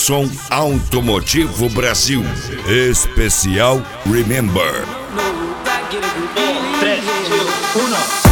Timson Automotivo Brasil. Especial Remember. 3, 2, 1.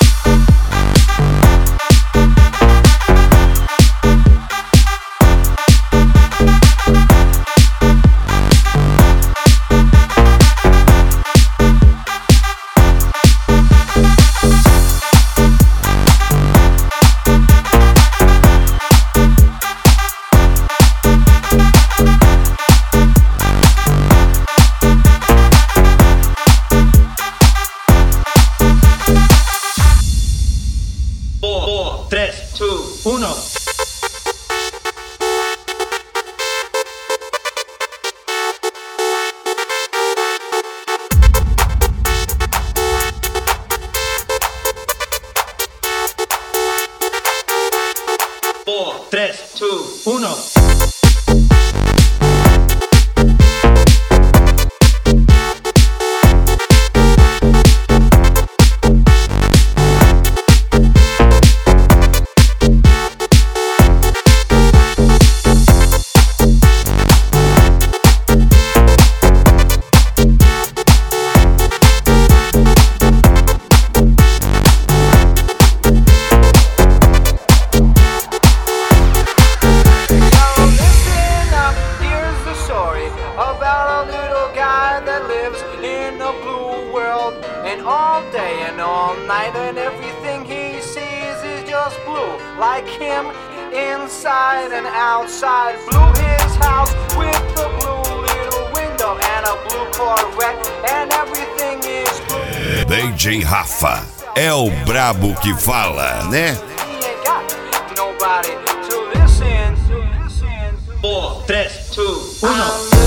Inside and outside, blue his house with the blue little window and a blue Corvette, and everything is blue. DJ Rafa é o brabo que fala, né? He ain't got nobody to listen. 4, 3, 2, 1.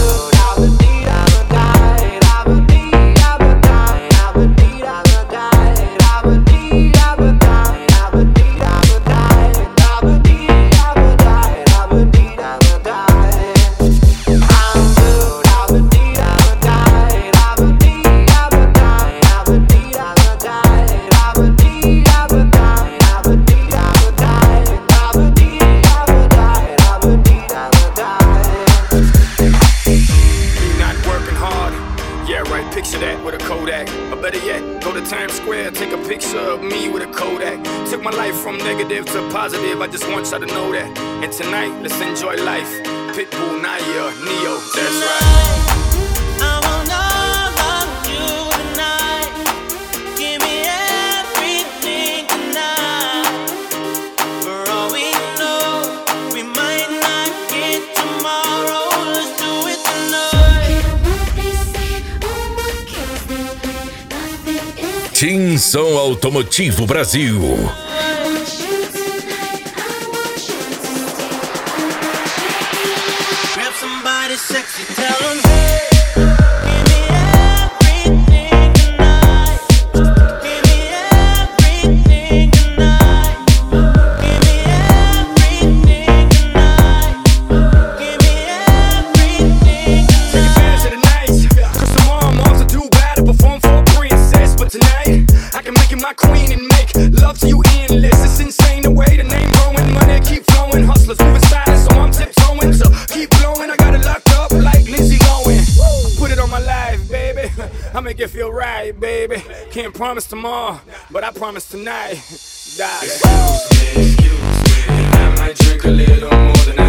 I just want y'all to know that. And tonight, let's enjoy life. Pitbull, Naya, Neo, that's right. I will not love you tonight. Give me everything tonight. For all we know, we might not get tomorrow. Let's do it tonight. Timson Automotivo Brasil. Sexy, tell them, hey, give me everything tonight. Give me everything tonight. Give me everything tonight. Give me everything tonight. Take advantage of the night, cause tomorrow moms will do battle, perform for a princess. But tonight, I can make you my queen and make love to you endless. It's insane the way the name growing, money keep flowing. Hustlers moving silent, so I'm tiptoeing. So keep blowing, I got it locked up like Lindsay Lohan. Put it on my life, baby. I make it feel right, baby. Can't promise tomorrow, but I promise tonight. Excuse me, I might drink a little more than